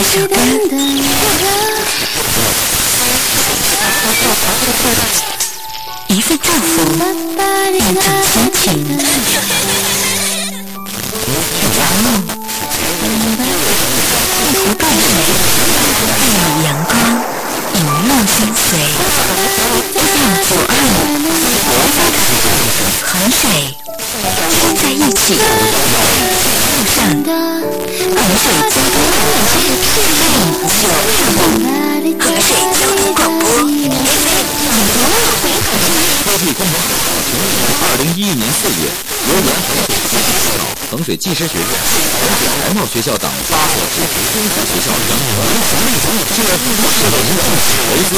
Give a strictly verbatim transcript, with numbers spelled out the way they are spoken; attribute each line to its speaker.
Speaker 1: 首歌，一份祝福，一种心情。阳梦，一湖碧水，一缕阳光，引路相随。向左岸，河水牵在一起。路上，河水交通河水交通广播
Speaker 2: 科技工程好二零一一年四月，由原衡水技师学院、衡水牌贸学校等八所支持综合学校联合，这不是的，维斯